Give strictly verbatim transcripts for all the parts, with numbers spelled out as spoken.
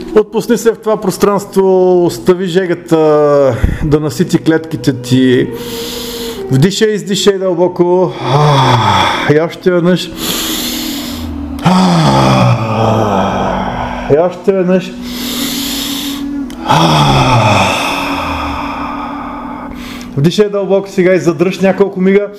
Отпусни се в това пространство, остави жегата да насити клетките ти. Вдишай, издишай дълбоко. И още веднъж. И още веднъж. Вдишай дълбоко сега и задръж няколко мига.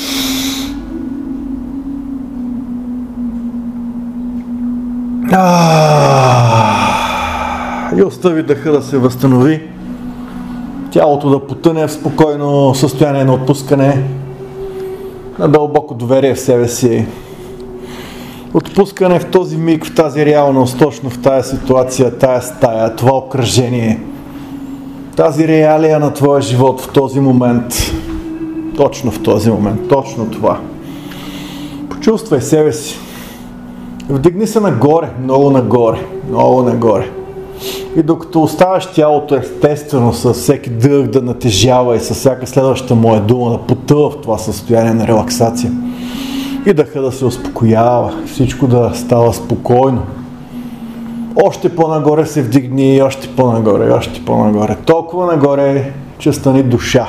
И остави дъха да се възстанови. Тялото да потъне в спокойно състояние на отпускане. На дълбоко доверие в себе си. Отпускане в този миг, в тази реалност, точно в тази ситуация, тая стая, това окръжение. Тази реалия на твоя живот в този момент. Точно в този момент, точно това. Почувствай себе си. Вдигни се нагоре, много нагоре, много нагоре. И докато оставаш тялото естествено с всеки дъх да натежава и с всяка следваща моя дума да потъва в това състояние на релаксация. И дъха да се успокоява, всичко да става спокойно. Още по-нагоре се вдигни, още по-нагоре, още по-нагоре. Толкова нагоре, че стани душа.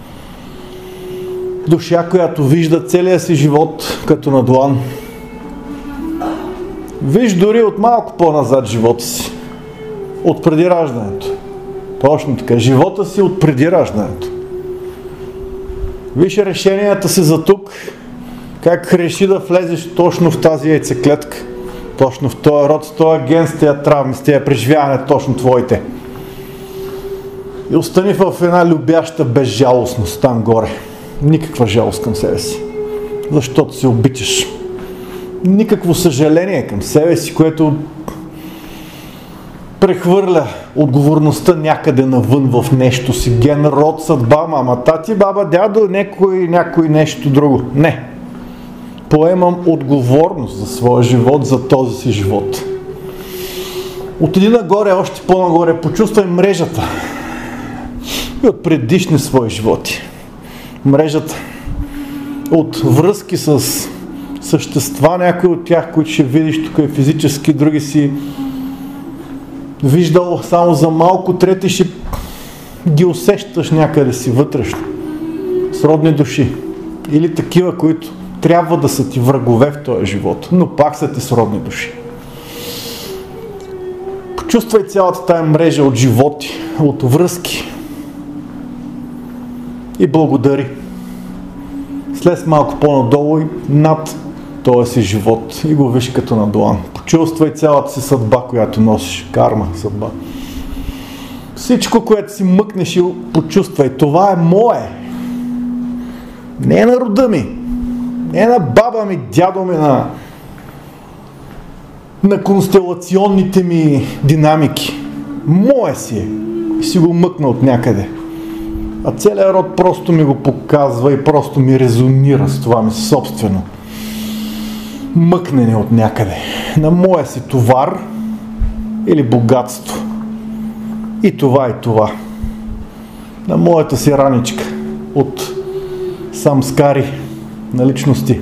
Душа, която вижда целия си живот като на длан. Виж дори от малко по-назад живота си. От преди раждането. Точно така. Живота си от преди раждането. Виж решенията си за тук. Как реши да влезеш точно в тази яйцеклетка. Точно в този род, с този ген, с тези травми, с тези преживявания, точно твоите. И остани в една любяща безжалостност там горе. Никаква жалост към себе си. Защото се обичаш. Никакво съжаление към себе си, което прехвърля отговорността някъде навън в нещо си. Ген, род, съдба, мама, тати, баба, дядо, някой, някой нещо друго. Не. Поемам отговорност за своя живот, за този си живот. Отиди нагоре, още по-нагоре, почувствай мрежата. И от предишни свои животи. Мрежата от връзки с същества, някои от тях, които ще видиш тук и физически, други си виждал само за малко, трети ще ги усещаш някъде си вътрешно. Сродни души. Или такива, които трябва да са ти врагове в този живот, но пак са ти сродни души. Почувствай цялата тая мрежа от животи, от връзки и благодари. Слез малко по-надолу и над този си живот и го виж като на длан. Почувствай цялата си съдба, която носиш. Карма, съдба. Всичко, което си мъкнеш и почувствай, това е мое. Не е на рода ми. Не е на баба ми, дядо ми, на, на констелационните ми динамики. Мое си е. И си го мъкна от някъде. А целият род просто ми го показва и просто ми резонира с това ми собствено мъкнене от някъде. На моя си товар или богатство. И това, и това. На моята си раничка от самскари на личности.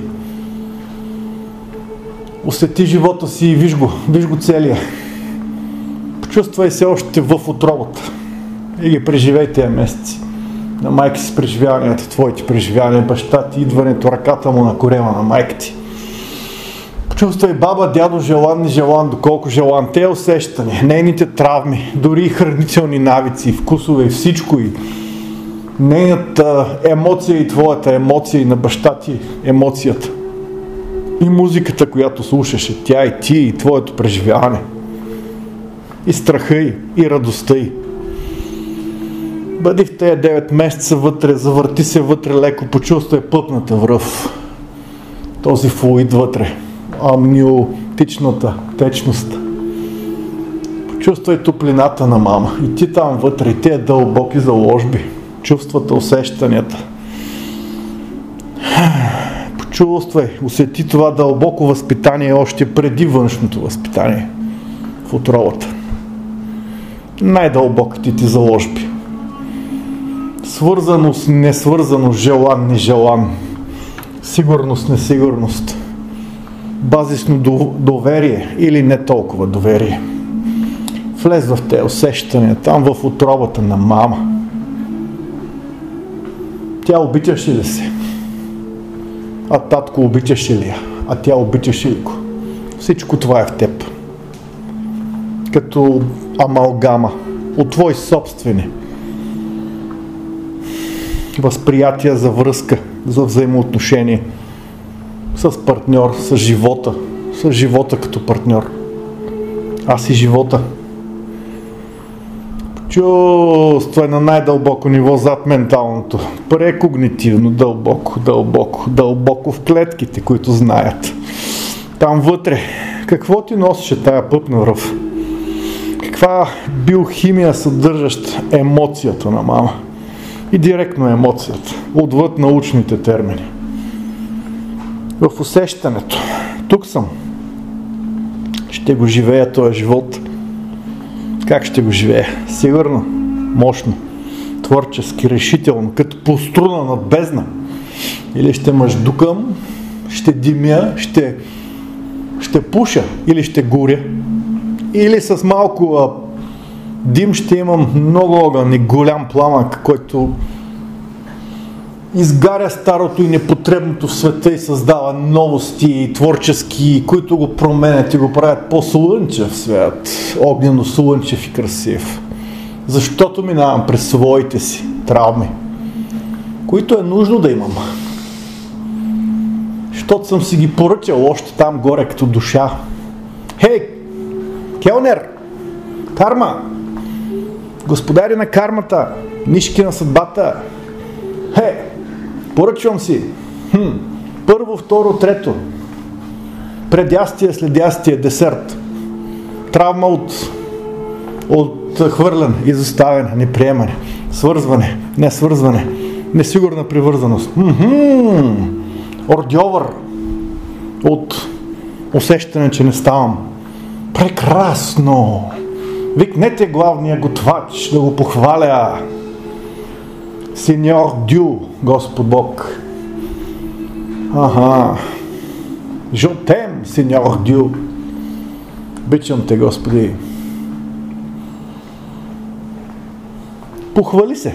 Усети живота си и виж го, виж го целия. Почувствай се още в отробата и ги преживей тези месеци. На майка си преживяванията, твоите преживявания, баща ти, идването, ръката му на корема на майка ти. Почувствай баба, дядо, желан, нежелан, доколко желан, те усещания, нейните травми, дори и хранителни навици, вкусове и всичко и нейната емоция и твоята емоция и на баща ти емоцията. И музиката, която слушаше, тя и ти и твоето преживяване. И страха й, и радостта й. Бъди в тези девет месеца вътре, завърти се вътре леко, почувствай плътната връв. Този флуид вътре. Амниотичната течност. Почувствай топлината на мама. И ти там вътре, и тези дълбоки заложби. Чувствата, усещанията. Почувствай, усети това дълбоко възпитание още преди външното възпитание в отробата. Най-дълбоките ти заложби. Свързаност, несвързаност, желан, нежелан. Сигурност, несигурност. Базисно доверие или не толкова доверие. Влез в тези усещания, там в утробата на мама. Тя обичаше ли се? А татко обичаше ли я? А тя обичаше ли го? Всичко това е в теб. Като амалгама от твои собствени възприятия за връзка, за взаимоотношение с партньор, с живота, с живота като партньор. Аз и живота. Чувствай на най-дълбоко ниво зад менталното. Прекогнитивно, дълбоко, дълбоко, дълбоко в клетките, които знаят. Там вътре, какво ти носеше тая пъпна ръв? Каква биохимия съдържаща емоцията на мама? И директно емоцията, отвъд научните термини. В усещането. Тук съм. Ще го живея този живот. Как ще го живея? Сигурно, мощно, творчески, решително, като по струна над бездна. Или ще мъждукам, ще димя, ще, ще пуша, или ще горя. Или с малко а, дим ще имам много огън и голям пламък, който изгаря старото и непотребното в света и създава новости творчески, които го променят и го правят по-слънчев свят, огнено-слънчев и красив. Защото минавам през своите си травми, които е нужно да имам. Защото съм си ги поръчал още там горе като душа. Хей, келнер, карма, господари на кармата, нишки на съдбата, хей, поръчвам си. Хм. Първо, второ, трето. Предястие, следястие, десерт. Травма от, от хвърляне, изоставяне, неприемане, свързване, несвързване, несигурна привързаност. М-м-м. Ордьовър от усещане, че не ставам. Прекрасно! Викнете главния готвач да го похваля. Сеньор Дю, Господ Бог. Аха. Жотем, сеньор Дю. Обичам те, Господи. Похвали се.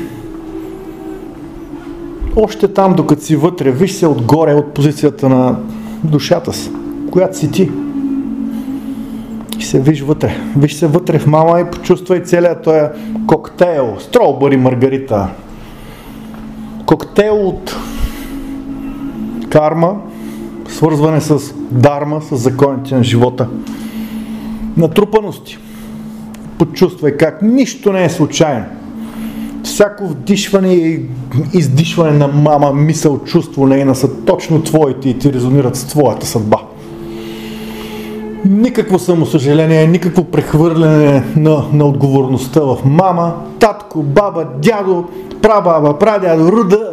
Още там, докато си вътре, виж се отгоре от позицията на душата си, която си ти. И се виж вътре. Виж се вътре в мама и почувствай целият този коктейл. Строубъри маргарита. Коктейл от карма, свързване с дарма, с законите на живота. Натрупаности. Почувствай как нищо не е случайно. Всяко вдишване и издишване на мама, мисъл, чувство нейна са точно твоите и ти резонират с твоята съдба. Никакво самосъжаление, никакво прехвърляне на, на отговорността в мама, татко, баба, дядо, прабаба, прадядо, руда.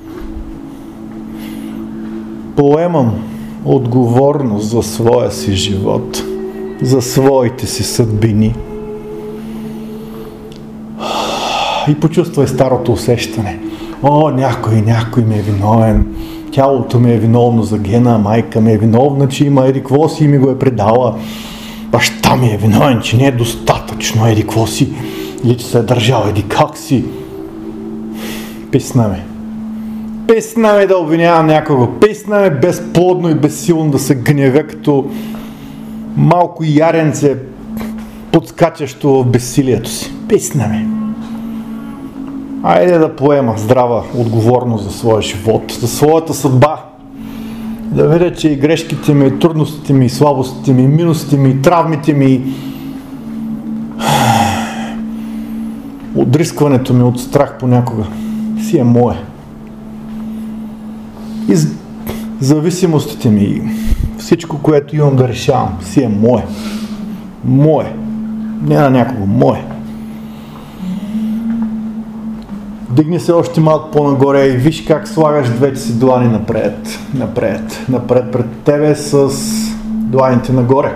Поемам отговорност за своя си живот, за своите си съдбини. И почувствай старото усещане. О, някой, някой ми е виновен. Тялото ми е виновно за гена, майка ми е виновна, че има еди какво си и ми го е предала. Баща ми е виновен, че не е достатъчно еди какво си. Или че се е държал еди как си. Писна ми. Писна ми да обвинявам някого. Писна ми безплодно и безсилно да се гневя като малко яренце, подскачащо в безсилието си. Писна ми. Айде да поема здрава отговорност за своя живот, за своята съдба. Да видя, че и грешките ми, и трудностите ми, и слабостите ми, и минусите ми, и травмите ми, отдрискването ми от страх понякога си е мое. И зависимостите ми, всичко, което имам да решавам, си е мое. Мое. Не на някого, мое. Дигни се още малко по-нагоре и виж как слагаш двете си длани напред, напред, напред пред тебе с дланите нагоре.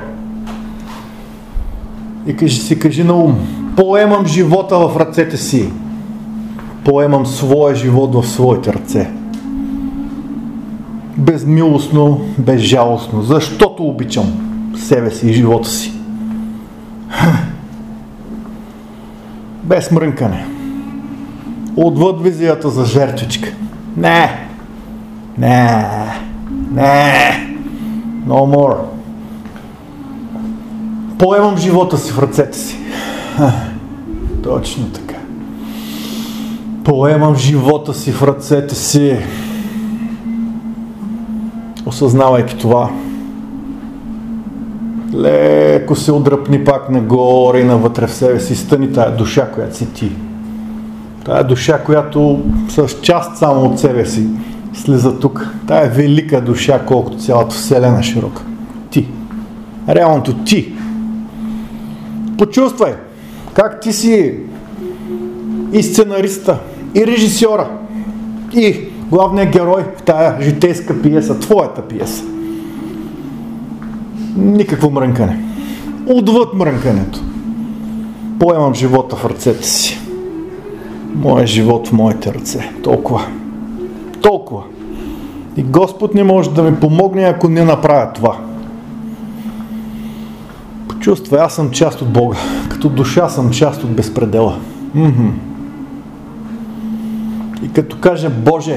И кажи си, кажи на ум, поемам живота в ръцете си. Поемам своя живот в своите ръце. Безмилостно, безжалостно, защото обичам себе си и живота си. Без мрънкане. Отвъд визията за жертвичка. Не! Не! Не! No more! Поемам живота си в ръцете си. Точно така. Поемам живота си в ръцете си. Осъзнавайки това, леко се отдръпни пак нагоре и навътре в себе си. Стъни тая душа, която си ти. Тая душа, която с част само от себе си слиза тук. Тая велика душа, колкото цялата вселена широка. Ти. Реалното ти. Почувствай как ти си и сценариста, и режисьора, и главният герой в тая житейска пиеса, твоята пиеса. Никакво мрънкане. Отвъд мрънкането. Поемам живота в ръцете си. Моя живот в моите ръце. Толкова. Толкова. И Господ не може да ми помогне, ако не направя това. Почувствай, аз съм част от Бога. Като душа съм част от безпредела. Mm-hmm. И като кажа Боже,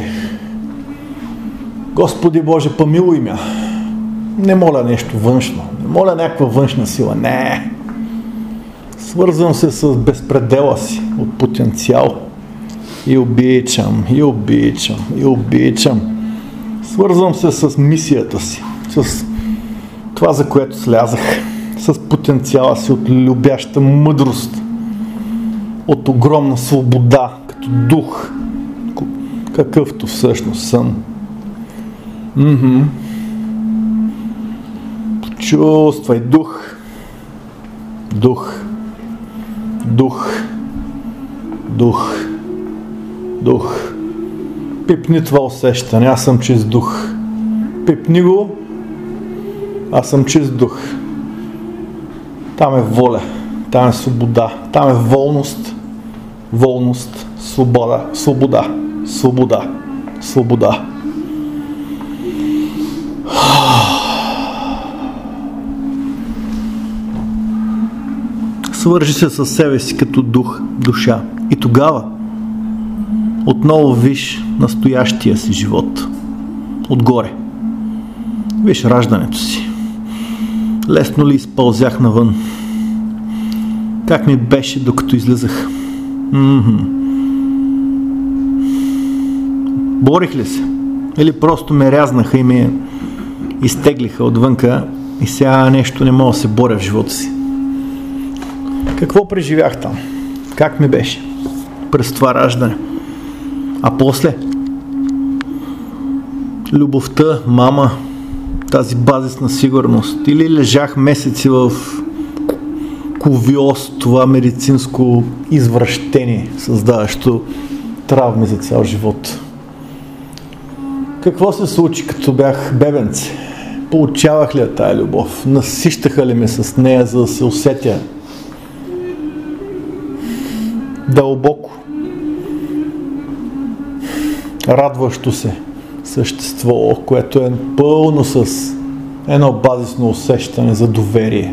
Господи Боже, помилуй ме. Не моля нещо външно. Не моля някаква външна сила. Не. Свързвам се с безпредела си от потенциал. И обичам, и обичам, и обичам. Свързвам се с мисията си. С това, за което слязах. С потенциала си от любяща мъдрост. От огромна свобода, като дух. Какъвто всъщност съм. Mm-hmm. Чувствай дух. Дух. Дух. Дух. Дух. Пипни това усещане. Аз съм чист дух. Пипни го. Аз съм чист дух. Там е воля. Там е свобода. Там е волност. Волност. Свобода. Свобода. Свобода. Свобода. Свържи се със себе си като дух, душа. И тогава отново виж настоящия си живот. Отгоре. Виж раждането си. Лесно ли изпълзях навън? Как ми беше, докато излизах? Mm-hmm. Борих ли се? Или просто ме рязнаха и ме изтеглиха отвънка и сега нещо не мога да се боря в живота си? Какво преживях там? Как ми беше през това раждане? А после? Любовта, мама, тази базисна сигурност. Или лежах месеци в ковиоз, това медицинско извращение, създаващо травми за цял живот. Какво се случи, като бях бебенце? Получавах ли я тая любов? Насищаха ли ме с нея, за да се усетя дълбоко, радващо се същество, което е пълно с едно базисно усещане за доверие.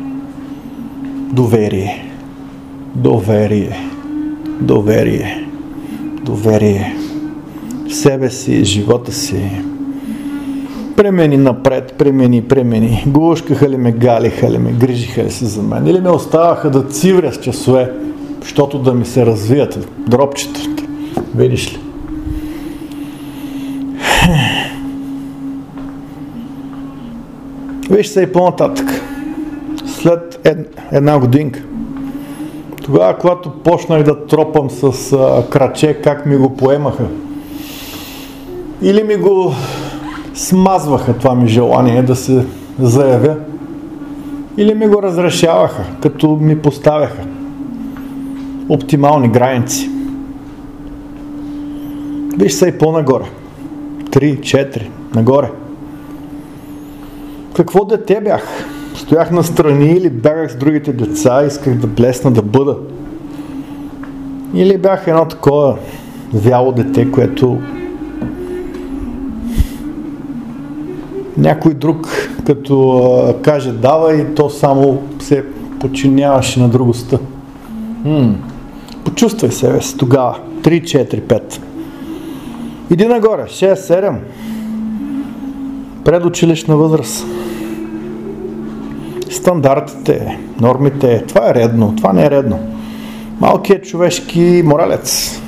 Доверие. Доверие. Доверие. Доверие. В себе си, живота си. Премени напред, премени, премени. Гушкаха ли ме, галиха ли ме, грижиха ли се за мен? Или ме оставаха да цивря с часове, защото да ми се развият дропчетата. Видиш ли? Виж се и по-нататък. След ед, една годинка. Тогава, когато почнах да тропам с а, краче, как ми го поемаха. Или ми го смазваха това ми желание да се заявя. Или ми го разрешаваха, като ми поставяха оптимални граници. Виж се и по-нагоре. Три, четири, нагоре. Какво дете бях? Стоях настрани или бягах с другите деца, исках да блесна, да бъда. Или бях едно такова вяло дете, което някой друг като а, каже дава и то само се подчиняваше на другостта. М-м. Почувствай себе си тогава. три, четири, пет. Иди нагоре. шест, седем. Предучилищна възраст. Стандартите, нормите. Това е редно, това не е редно. Малкият човешки моралец.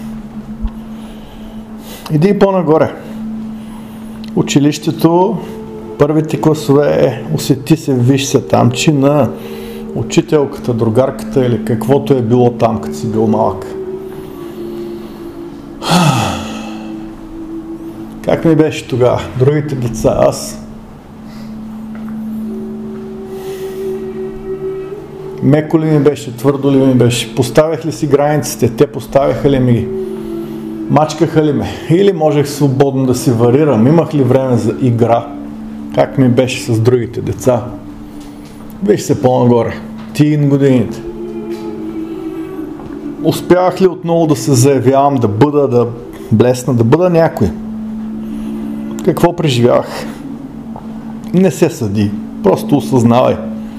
Иди по-нагоре. Училището, първите класове, усети се, виж се там, че на учителката, другарката или каквото е било там, като си бил малък. Как ми беше тогава? Другите деца, аз. Меко ли ми беше, твърдо ли ми беше? Поставях ли си границите? Те поставяха ли ми ги? Мачкаха ли ме? Или можех свободно да си варирам? Имах ли време за игра? Как ми беше с другите деца? Виж се по-нагоре. Тин годините. Успявах ли отново да се заявявам, да бъда, да блесна, да бъда някой? Какво преживявах? Не се съди. Просто осъзнавай.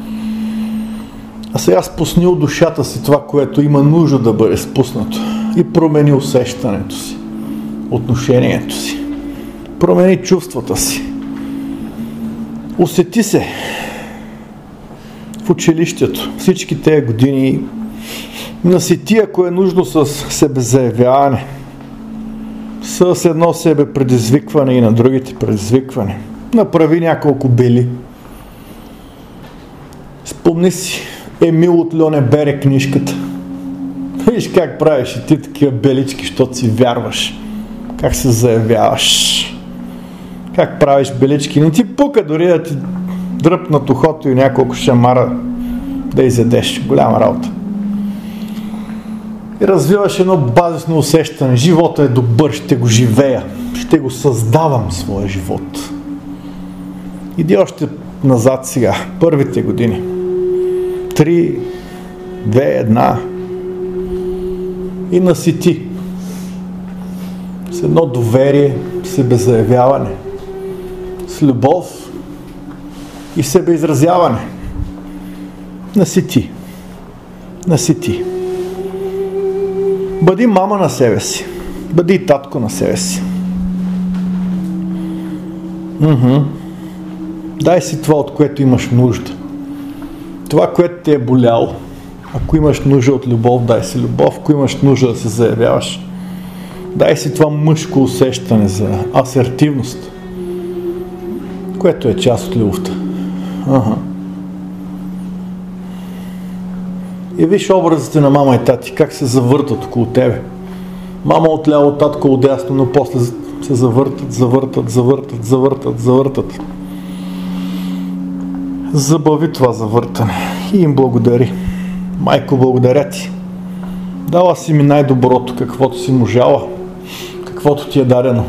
А сега спусни от душата си това, което има нужда да бъде спуснато. И промени усещането си, отношението си. Промени чувствата си. Усети се в училището. Всички тези години насети, ако е нужно, с себезаявяване. С едно себе предизвикване и на другите предизвикване. Направи няколко бели. Спомни си Емил от Льоне Бере книжката. Виж как правиш и ти такива белички, защото си вярваш. Как се заявяваш. Как правиш белички. Не ти пука дори да ти дръпнат ухото и няколко шамара да изядеш. Голяма работа. И развиваш едно базисно усещане. Живота е добър, ще го живея. Ще го създавам своя живот. Иди още назад сега. Първите години. Три, две, една. И насити. С едно доверие, себезаявяване. С любов и себеизразяване. Насити. Насити. Бъди мама на себе си. Бъди татко на себе си. Уху. Дай си това, от което имаш нужда. Това, което те е боляло. Ако имаш нужда от любов, дай си любов. Ако имаш нужда да се заявяваш, дай си това мъжко усещане за асертивност, което е част от любовта. Ага. И виж образите на мама и тати, как се завъртат около тебе. Мама отляво, татко отдясно, но после се завъртат, завъртат, завъртат, завъртат, завъртат. Забави това завъртане и им благодари. Майко, благодаря ти. Дала си ми най-доброто, каквото си можала, каквото ти е дадено.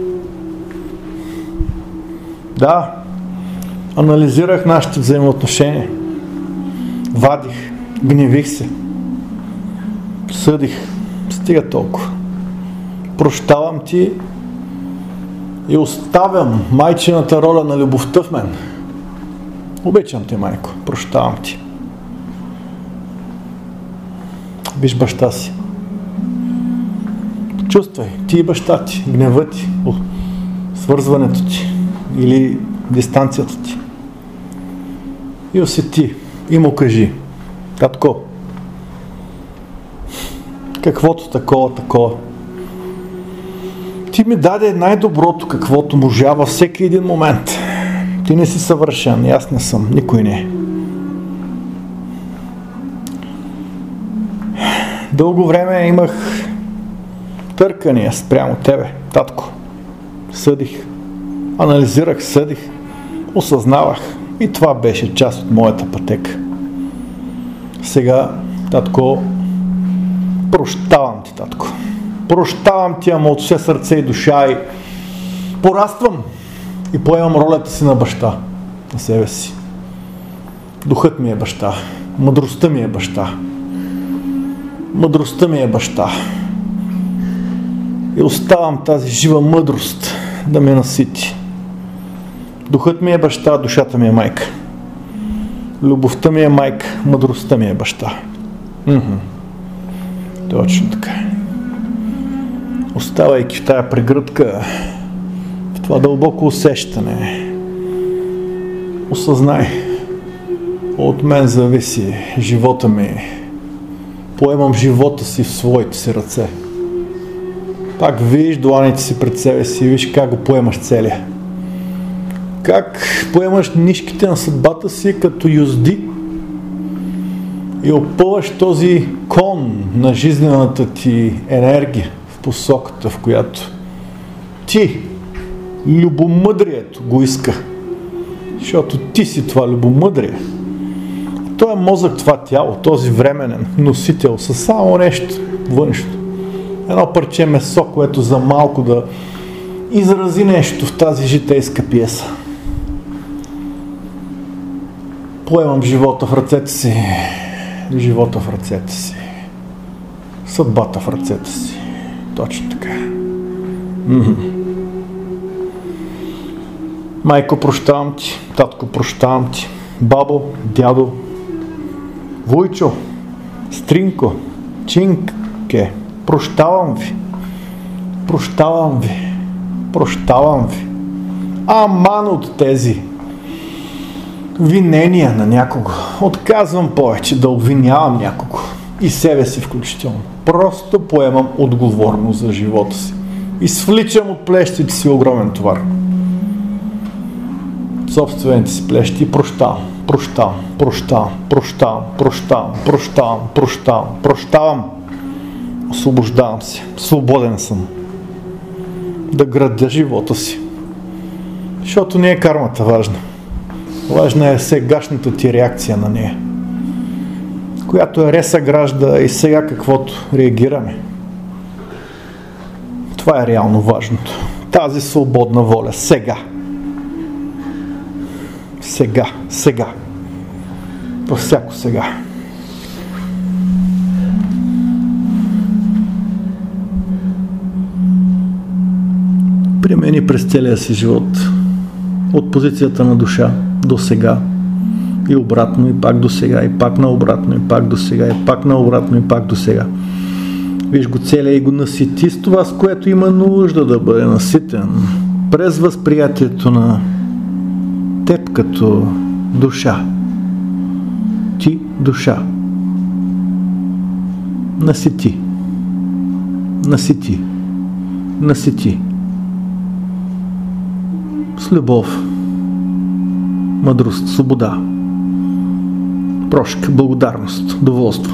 Да, анализирах нашите взаимоотношения. Вадих, гневих се, съдих. Стига толкова. Прощавам ти и оставям майчината роля на любовта в мен. Обичам те, майко. Прощавам ти. Виж баща си. Чувствай, ти и баща ти, гнева ти, свързването ти или дистанцията ти. И усети, и му кажи: татко, каквото такова, такова. Ти ми даде най-доброто, каквото можа във всеки един момент. Ти не си съвършен, и аз не съм, никой не е. Дълго време имах търкания спрямо тебе, татко. Съдих, анализирах, съдих, осъзнавах. И това беше част от моята пътека. Сега, татко, прощавам ти, татко. Прощавам ти, ама от все сърце и душа, и пораствам и поемам ролята си на баща, на себе си. Духът ми е баща, мъдростта ми е баща. Мъдростта ми е баща. И оставам тази жива мъдрост да ме насити. Духът ми е баща, душата ми е майка. Любовта ми е майка, мъдростта ми е баща. Уху. Точно така. Оставайки в тая прегръдка, в това дълбоко усещане, осъзнай, от мен зависи живота ми. Поемам живота си в своите си ръце. Пак виж дланите си пред себе си и виж как го поемаш целия. Как поемаш нишките на съдбата си като юзди и опъваш този кон на жизнената ти енергия в посоката, в която ти, любомъдрието, го иска. Защото ти си това любомъдрие. Той е мозък, това тяло, този временен носител със само нещо външно. Едно парче месо, което за малко да изрази нещо в тази житейска пиеса. Поемам живота в ръцете си, живота в ръцете си, съдбата в ръцете си. Точно така. М-м. Майко, прощавам ти, татко, прощавам ти, бабо, дядо, вуйчо, стринко, чинке, прощавам ви, прощавам ви, прощавам ви. Аман от тези винения на някого. Отказвам повече да обвинявам някого и себе си включително. Просто поемам отговорност за живота си и свличам от плещите си огромен товар. Собствените си плещи и прощавам, прощавам, прощавам, прощавам, прощавам, прощавам, прощавам, прощавам. Освобождавам се. Свободен съм. Да градя живота си. Защото не е кармата важна. Важна е сегашната ти реакция на нея, която е ресъгражда и сега каквото реагираме. Това е реално важното. Тази свободна воля. Сега. Сега. Сега. Във всяко сега. Премени през целия си живот. От позицията на душа до сега и обратно, и пак до сега, и пак на обратно, и пак до сега, и пак на обратно, и пак до сега. Виж го целия и го насити с това, с което има нужда да бъде наситен. През възприятието на теб като душа. Ти душа. Насити. Насити. Насити. С любов, мъдрост, свобода, прошка, благодарност, доволство,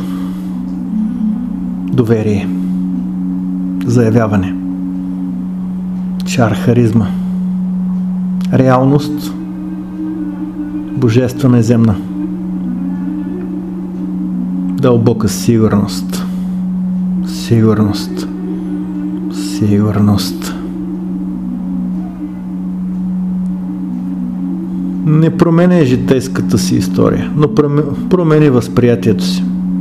доверие, заявяване, чар, харизма, реалност, божествена и земна, дълбока сигурност, сигурност, сигурност. Не променя житейската си история, но промени възприятието си.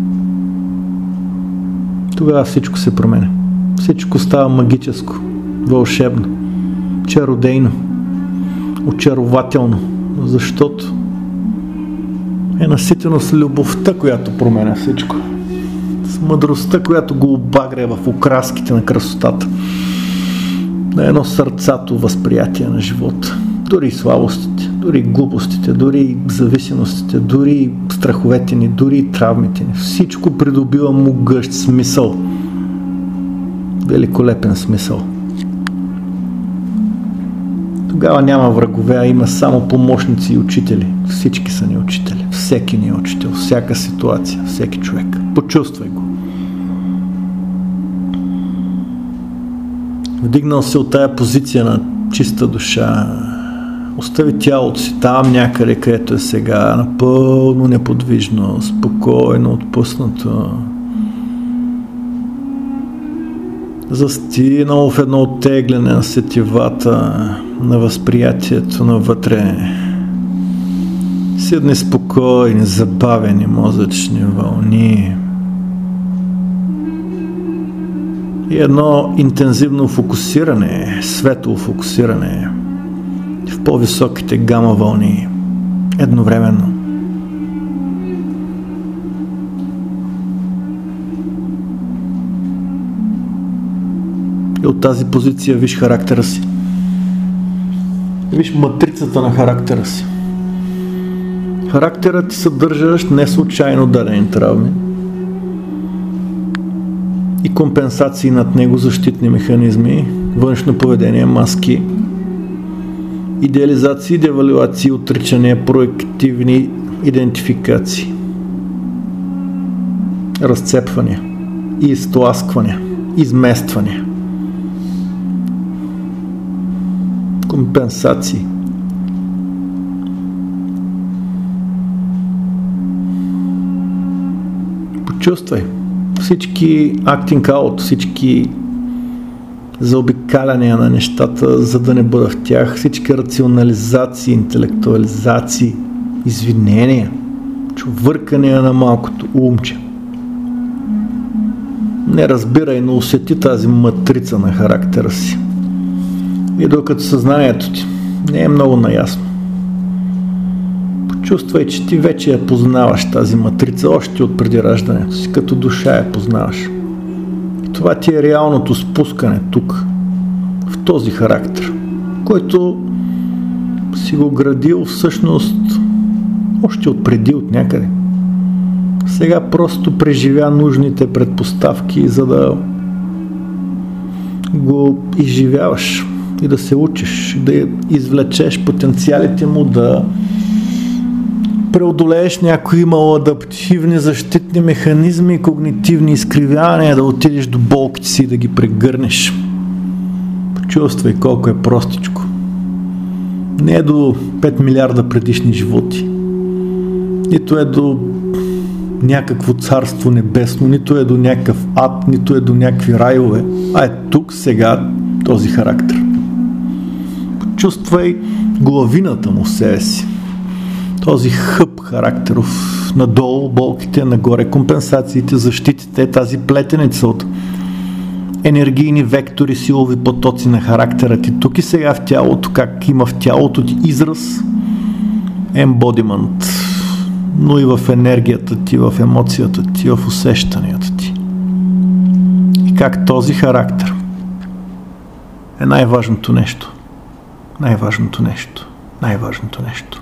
Тогава всичко се променя. Всичко става магическо, вълшебно, чародейно, очарователно, защото е наситено с любовта, която променя всичко. С мъдростта, която го обагря в окраските на красотата. На едно сърцато възприятие на живота. Дори слабостите, дори глупостите, дори зависимостите, дори страховете ни, дори травмите ни. Всичко придобива могъщ смисъл. Великолепен смисъл. Тогава няма врагове, а има само помощници и учители. Всички са ни учители. Всеки ни е учител. Всяка ситуация, всеки човек. Почувствай го. Вдигнал се от тая позиция на чиста душа. Остави тялото си там някъде, където е сега, напълно неподвижно, спокойно, отпуснато. Застинало в едно оттегляне на сетивата, на възприятието навътре. С едни спокойни, забавени мозъчни вълни. И едно интензивно фокусиране, светло фокусиране в по-високите гама вълни едновременно. тази позиция виж характера си. Виж матрицата на характера си. Характерът ти съдържащ не случайно дадени травми и компенсации над него, защитни механизми, външно поведение, маски, идеализации, девалюации, отричания, проективни идентификации, разцепвания, изтласквания, измествания, компенсации. Почувствай всички acting out, всички заобикаляния на нещата, за да не бъда в тях, всички рационализации, интелектуализации, извинения, чувъркания на малкото умче. Не разбирай, но усети тази матрица на характера си. И докато съзнанието ти не е много наясно, почувствай, че ти вече я познаваш тази матрица още от преди раждането си, като душа я познаваш. И това ти е реалното спускане тук, в този характер, който си го градил всъщност още от преди, от някъде. Сега просто преживя нужните предпоставки, за да го изживяваш и да се учиш, да извлечеш потенциалите му, да преодолееш някои малоадаптивни защитни механизми, когнитивни изкривявания, да отидеш до болките си и да ги прегърнеш. Почувствай колко е простичко. Не е до пет милиарда предишни животи. Нито е до някакво царство небесно, нито е до някакъв ад, нито е до някакви райове, а е тук, сега, този характер. Почувствай главината му в себе си. Този хъб характеров, надолу болките, нагоре компенсациите, защитите, тази плетеница от енергийни вектори, силови потоци на характера ти тук и сега в тялото, как има в тялото ти израз, embodiment, но и в енергията ти, в емоцията ти, в усещанията ти. И как този характер е най-важното нещо. Най-важното нещо. Най-важното нещо.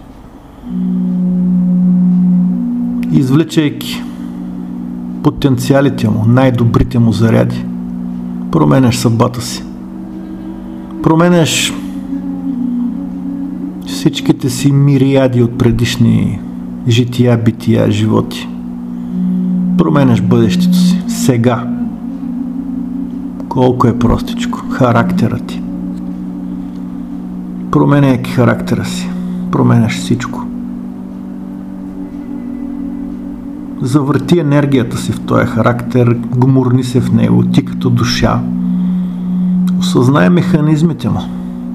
Извлечайки потенциалите му, най-добрите му заряди, променяш съдбата си. Променяш всичките си мириади от предишни жития, бития, животи. Променяш бъдещето си. Сега. Колко е простичко. Характерът ти. Променяйки характера си, променяш всичко. Завърти енергията си в този характер, гмурни се в него, ти като душа. Осъзнай механизмите му.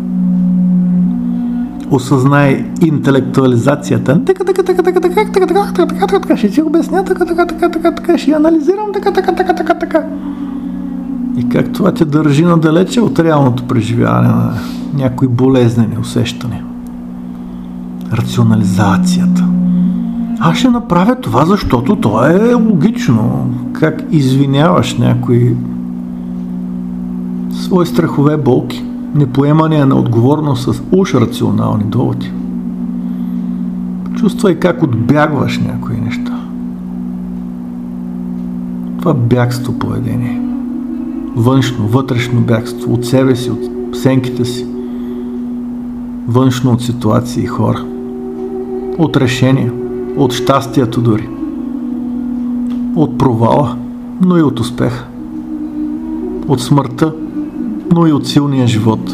Осъзнай интелектуализацията. Така, така, така, така, така, така, така, така, така, така, ще си обясня, така, така, така, така, така, ще анализирам, така, така, така, така, така. И как това те държи надалече от реалното преживяване на някои болезнени усещания. Рационализацията. Аз ще направя това, защото то е логично. Как извиняваш някои свои страхове, болки, непоемания на отговорност с уж рационални доводи. Чувствай как отбягваш някои неща. Това бягство поведение. Външно, вътрешно бягство от себе си, от сенките си. Външно от ситуации и хора. От решения. От щастието дори. От провала, но и от успеха. От смъртта, но и от силния живот.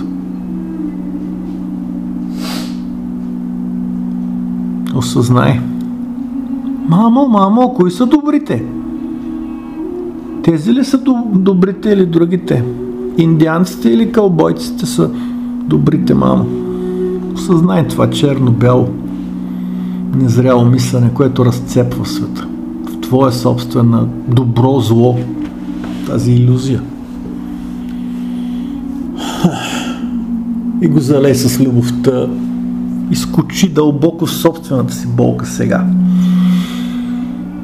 Осъзнай. Мамо, мамо, кои са добрите? Тези ли са добрите или другите? Индианците или кълбойците са добрите, мамо? Осъзнай това черно-бяло незряло мислене, което разцепва света. В твоя собствена добро-зло. Тази илюзия. И го залей с любовта. Изкочи дълбоко в собствената си болка сега.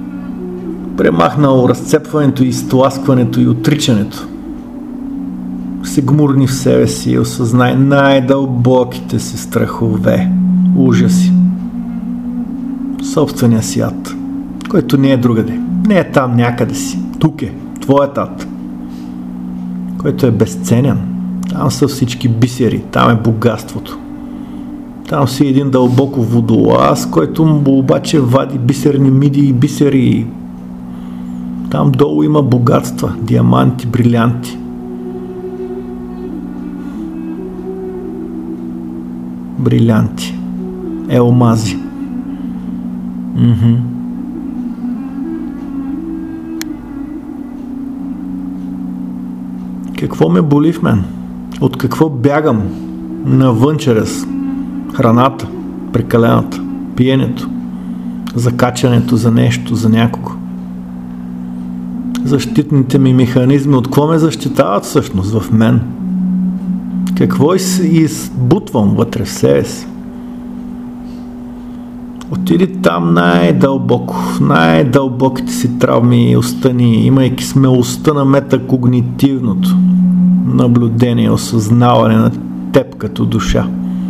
Премахнал разцепването и изтласкването и отричането. се гмурни в себе си и осъзнай най-дълбоките си страхове, ужаси. Собствения си ад, който не е другаде, не е там някъде си, тук е, твоят ад, който е безценен. Там са всички бисери, там е богатството. Там си един дълбоко водолаз, който му обаче вади бисерни миди и бисери. Там долу има богатства, диаманти, брилянти. Брилянти, елмази. Мхм. Какво ме боли в мен? От какво бягам навън чрез храната, прекалената, пиенето, закачането за нещо, за някого? Защитните ми механизми, от какво ме защитават всъщност в мен? Какво избутвам вътре в себе си? Отиди там най-дълбоко, най-дълбоките си травми и остани, имайки смелостта на метакогнитивното наблюдение, осъзнаване на теб като душа.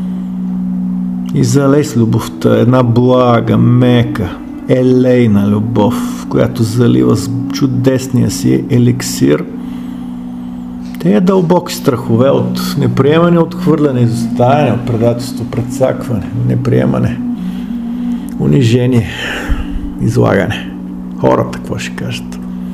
И залей с любовта, една блага, мека, елейна любов, която залива с чудесния си еликсир тези дълбоки страхове от неприемане, отхвърляне, изоставяне, от предателство, прецакване, неприемане, унижение, излагане. Хората какво ще кажат?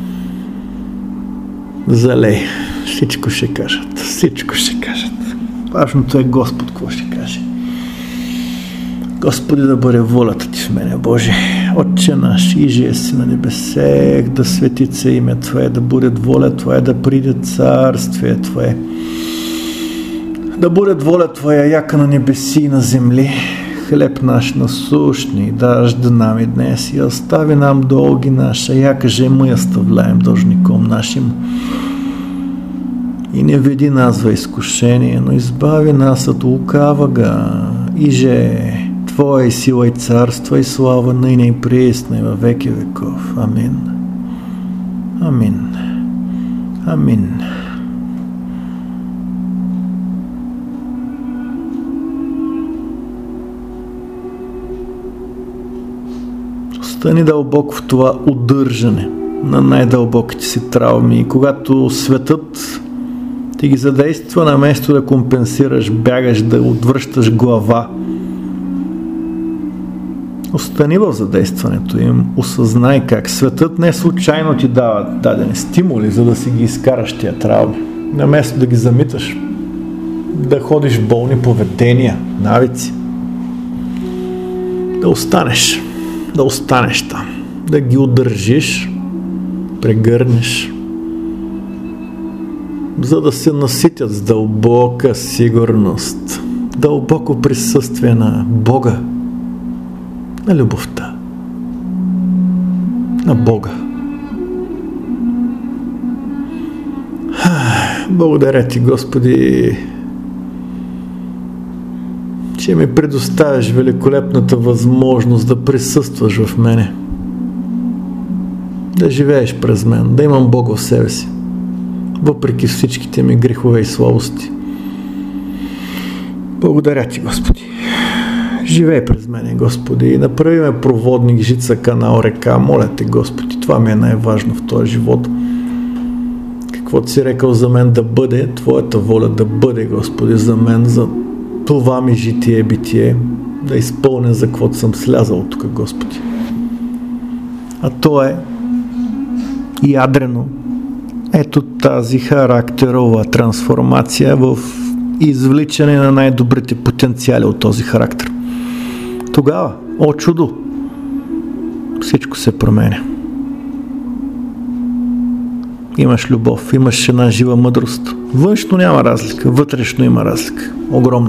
Залей, всичко ще кажат, всичко ще кажат. Важното е Господ какво ще каже. Господи, да бъде волята Ти в мене, Боже. Отче наш, иже си на небесех, да светица име Твое, да бъде воля Твоя, да приде царствие Твое. Да бъде воля Твоя, яка на небеси и на земли. Хлеб наш насущни, даш да нам и днес и остави нам долги наша, яка же мы оставляем должником нашим. И не веди нас во изкушение, но избави нас от лукавага, иже Твоя сила и царство и слава ныне и пресно и во веки веков. Амин. Амин. Амин. Остани дълбоко в това удържане на най-дълбоките си травми и когато светът ти ги задейства, на место да компенсираш, бягаш, да отвръщаш глава, остани в задействането им, осъзнай как светът не случайно ти дава дадени стимули, за да си ги изкараш тия травми. Наместо да ги замиташ, да ходиш в болни поведения, навици, да останеш, да останеш там, да ги удържиш, прегърнеш, за да се наситят с дълбока сигурност, дълбоко присъствие на Бога, на любовта, на Бога. Благодаря Ти, Господи, че ми предоставяш великолепната възможност да присъстваш в мене, да живееш през мен, да имам Бога в себе си, въпреки всичките ми грехове и слабости. Благодаря Ти, Господи. Живей през мене, Господи, и направи ме проводник, жица, канал, река. Моля Те, Господи, това ми е най-важно в този живот. Каквото си рекал за мен да бъде, Твоята воля да бъде, Господи, за мен, за това ми житие, битие, да изпълня за каквото съм слязал тук, Господи. А то е ядрено. Ето тази характерова трансформация в извличане на най-добрите потенциали от този характер. Тогава, о чудо, всичко се променя. Имаш любов, имаш една жива мъдрост. Външно няма разлика, вътрешно има разлика. Огромна.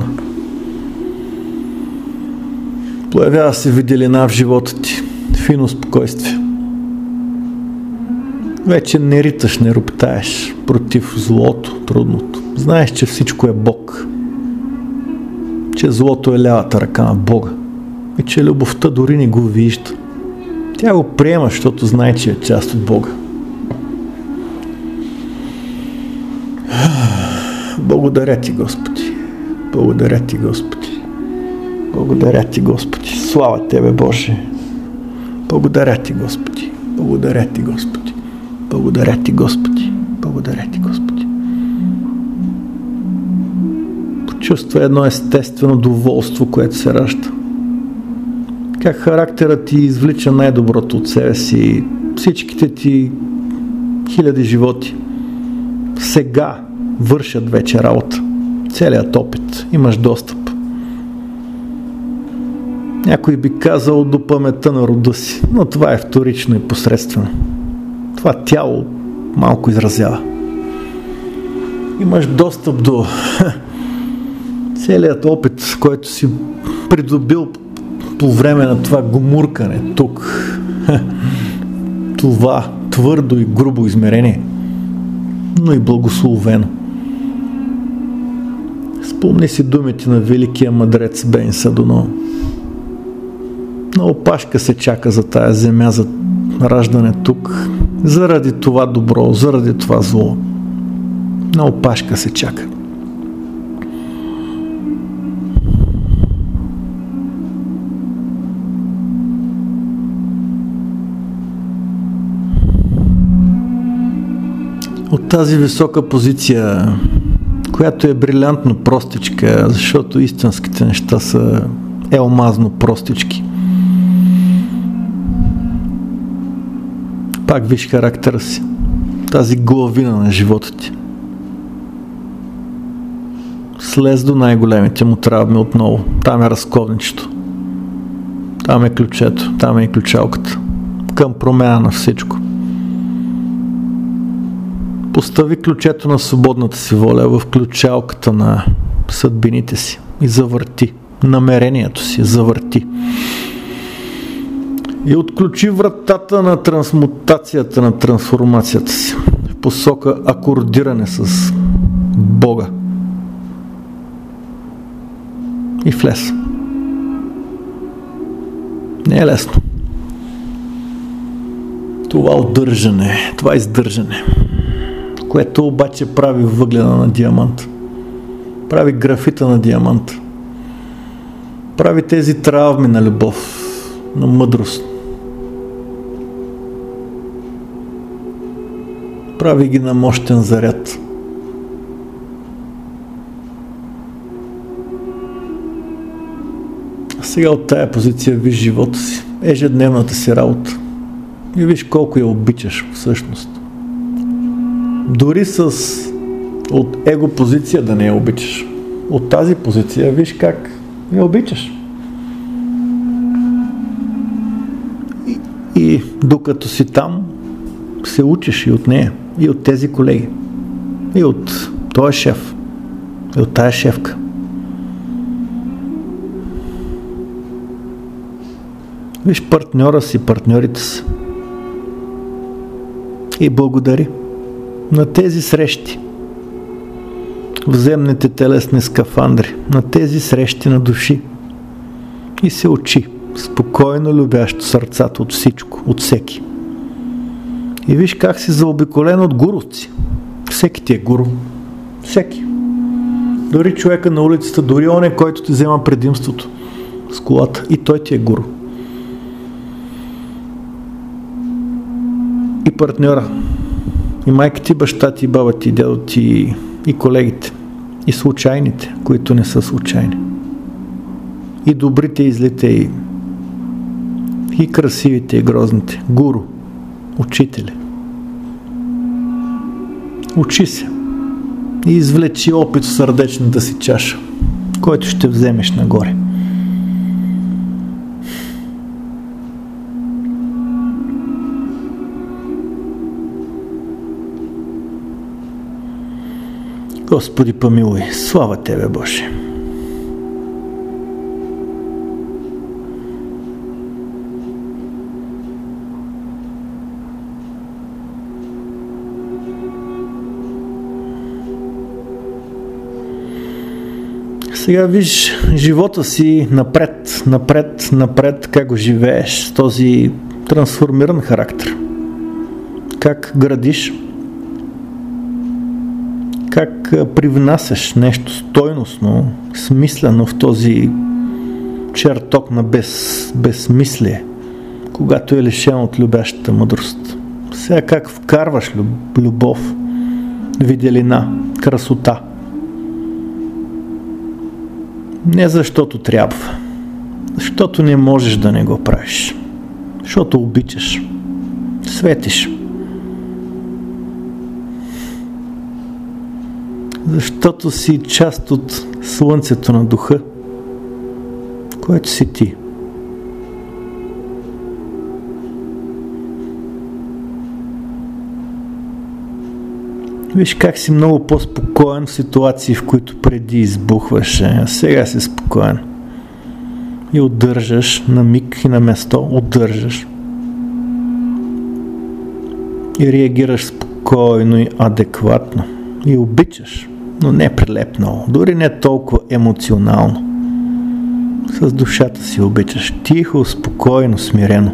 Появява се виделина в живота ти, фино спокойствие. Вече не риташ, не роптаеш против злото, трудното. Знаеш, че всичко е Бог. Че злото е лявата ръка на Бога. И че любовта дори не го вижда. Тя го приема, защото знае, че е част от Бога. Благодаря ти, Господи. Благодаря ти, Господи. Благодаря ти, Господи. Слава тебе, Боже. Благодаря ти, Господи. Благодаря ти, Господи. Благодаря ти, Господи. Благодаря ти, Господи. Почувства едно естествено доволство, което се ражда. Как характерът ти извлича най-доброто от себе си, всичките ти хиляди животи сега вършат вече работа. Целият опит. Имаш достъп. Някой би казал до паметта на рода си, но това е вторично и посредствено. Това тяло малко изразява. Имаш достъп до целият опит, който си придобил по време на това гомуркане тук. Това твърдо и грубо измерение, но и благословено. Спомни си думите на великия мъдрец Бен Садуно. На опашка се чака за тая земя, за раждане тук, заради това добро, заради това зло. На опашка се чака. От тази висока позиция, която е брилянтно простичка, защото истинските неща са елмазно простички. Пак виж характера си, тази главина на живота ти. Слез до най-големите му травми отново. Там е разковничето. Там е ключето. Там е и ключалката. Към промяна на всичко. Постави ключето на свободната си воля в ключалката на съдбините си и завърти. Намерението си завърти. И отключи вратата на трансмутацията, на трансформацията си в посока акордиране с Бога. И влез. Не е лесно. Това удържане, това издържане, което обаче прави въглена на диамант, прави графита на диамант, прави тези травми на любов, на мъдрост, прави ги на мощен заряд. А сега от тая позиция виж живота си, ежедневната си работа и виж колко я обичаш всъщност. Дори с от его позиция да не я обичаш. От тази позиция виж как я обичаш. И, и докато си там, се учиш и от нея, и от тези колеги, и от този шеф, и от тая шефка. Виж партньора си, партньорите си. И благодари на тези срещи, вземните телесни скафандри, на тези срещи на души. И се учи, спокойно любящо сърцата от всичко, от всеки. И виж как си заобиколен от гуровци. Всеки ти е гуру. Всеки. Дори човека на улицата, дори оне, който ти взема предимството с колата, и той ти е гуру. И партньора, и майка ти, баща ти, баба ти, дядо ти, и колегите, и случайните, които не са случайни. И добрите, и злите, и, и красивите, и грозните. Гуру, учители. Учи се и извлечи опит в сърдечната си чаша, който ще вземеш нагоре. Господи, помилуй, слава Тебе, Боже! Сега виж живота си напред, напред, напред, как го живееш с този трансформиран характер. Как градиш, как привнасяш нещо стойностно, смислено в този чертог на без, безсмислие, когато е лишен от любящата мъдрост. Сега как вкарваш любов, виделина, красота. Не защото трябва, защото не можеш да не го правиш, защото обичаш, светиш. Защото си част от слънцето на духа, което си ти. Виж как си много по-спокоен в ситуации, в които преди избухваше, а сега си спокоен. И удържаш на миг и на место, удържаш. И реагираш спокойно и адекватно. И обичаш, но не прилепнало, дори не толкова емоционално. С душата си обичаш, тихо, спокойно, смирено.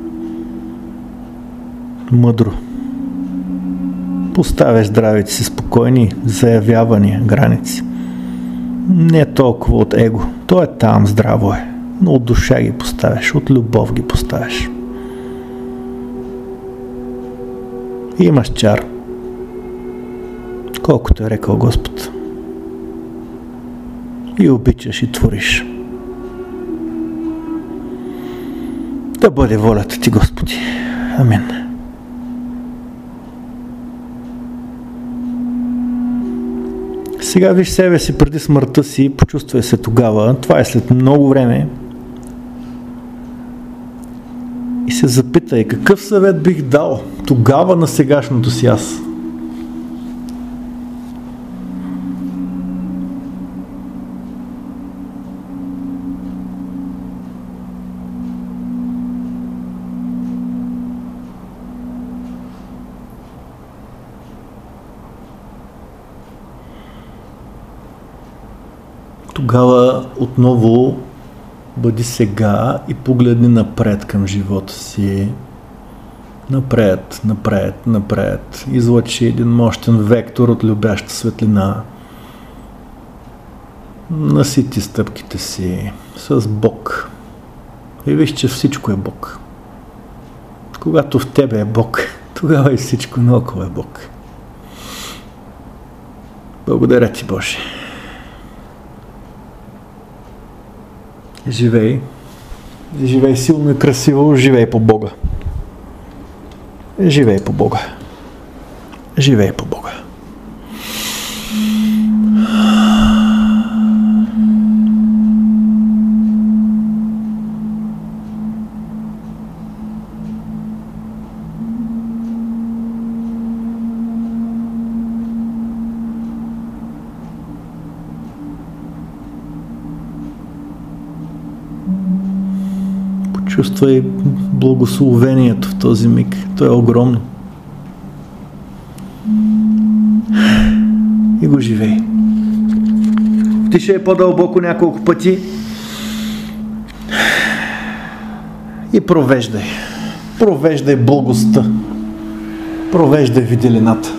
Мъдро. Поставяш здравите си спокойни, заявявания, граници. Не толкова от его, то е там, здраво е, но от душа ги поставяш, от любов ги поставяш. И имаш чар, колкото е рекал Господ. И обичаш и твориш. Да бъде волята ти, Господи. Амин. Сега виж себе си преди смъртта си, почувствай се тогава, това е след много време, и се запитай какъв съвет бих дал тогава на сегашното си аз. Тогава отново бъди сега и погледни напред към живота си. Напред, напред, напред. Излъчи един мощен вектор от любяща светлина. Насити стъпките си с Бог. И виж, че всичко е Бог. Когато в тебе е Бог, тогава и всичко наоколо е Бог. Благодаря ти, Боже. Живей. Живей силно и красиво. Живей по Бога. Живей по Бога. Живей по Бога. Чувствай благословението в този миг. То е огромно. И го живей. Дишай по-дълбоко няколко пъти и провеждай. Провеждай благостта. Провеждай виделината.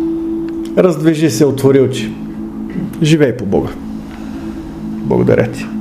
Раздвижи се, отвори очи. Живей по Бога. Благодаря ти.